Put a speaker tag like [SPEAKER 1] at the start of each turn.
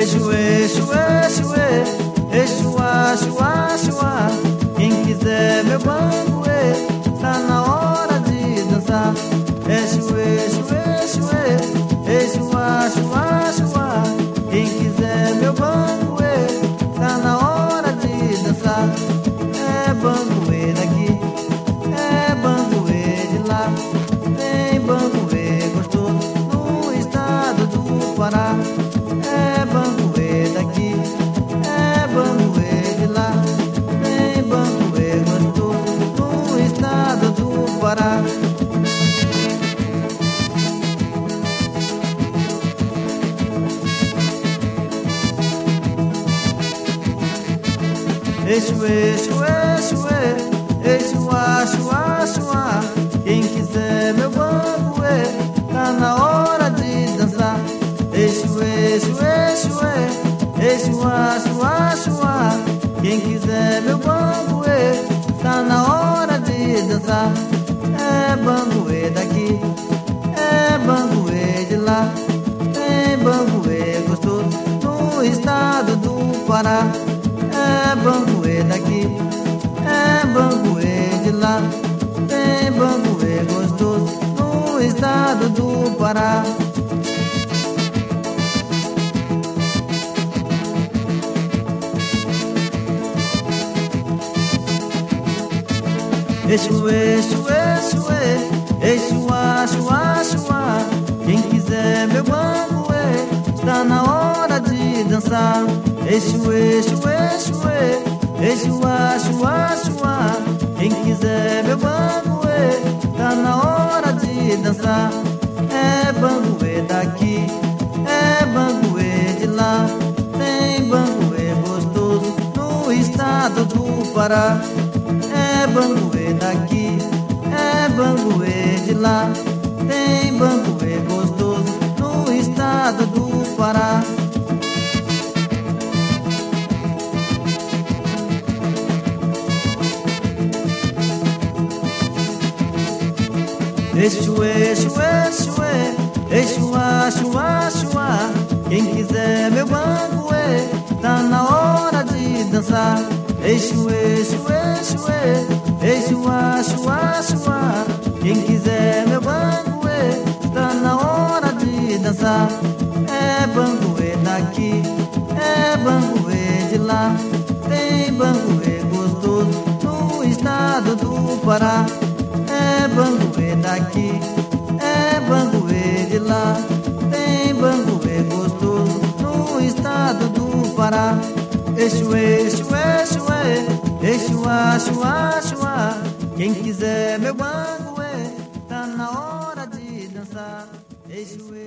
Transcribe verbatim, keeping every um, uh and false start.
[SPEAKER 1] Exu, exu, exu, exu, exu, exu, quem quiser meu banguê, tá na hora de dançar. Exu, exu, exu, exu, exu, exu, quem quiser meu banguê, tá na hora de dançar. É banguê daqui, é banguê de lá, tem banguê gostoso no estado do Pará. É banguê daqui, é banguê de lá, tem banguê gostoso no estado do Pará. Exu, exu, exu, exu, exu, exu, quem quiser meu banguê, tá na hora de dançar. Exu, exu, exu, exu, exu, exu, quem quiser meu banguê, tá na hora de dançar. É banguê daqui, é banguê de lá, tem banguê gostoso no estado do Pará. É banguê daqui, é banguê de lá, tem banguê gostoso no estado do Pará. Exu, exu, exu, exu, exu, exu, quem quiser meu banguê, está na hora de dançar. Exu, exu, exu, exu, exu, exu, quem quiser meu banguê, tá na hora de dançar. É banguê daqui, é banguê de lá, tem banguê gostoso no estado do Pará. É banguê daqui, é banguê de lá, tem banguê gostoso no estado do Pará. Exu, exu, exu, exu, exu, exu, quem quiser meu banguê, tá na hora de dançar. Exu, exu, exu, exu, exu, exu, quem quiser meu banguê, tá na hora de dançar. É banguê daqui, é banguê de lá, tem banguê gostoso no estado do Pará. É banguê daqui, é banguê de lá, tem banguê gostoso no estado do Pará. Exu, exu, exu, exu, exu, exu, quem quiser meu banguê, tá na hora de dançar. Exu,